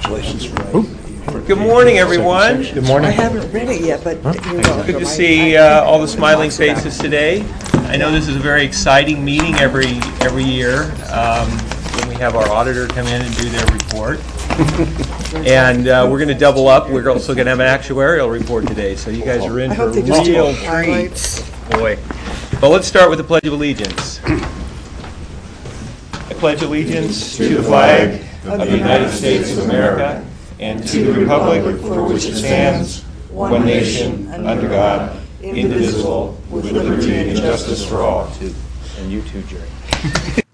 Good morning, everyone. Good morning. I haven't read it yet, but you're welcome. Good to see all the smiling faces today. I know this is a very exciting meeting every year when we have our auditor come in and do their report. And we're going to double up. We're also going to have an actuarial report today, so you guys are in I for a hope they just real do treat. highlights. Boy. But let's start with the Pledge of Allegiance. I pledge allegiance to the flag of the United States of America and to the republic for which it stands, one nation, under God, indivisible, with liberty and justice for all. And you too, Jerry.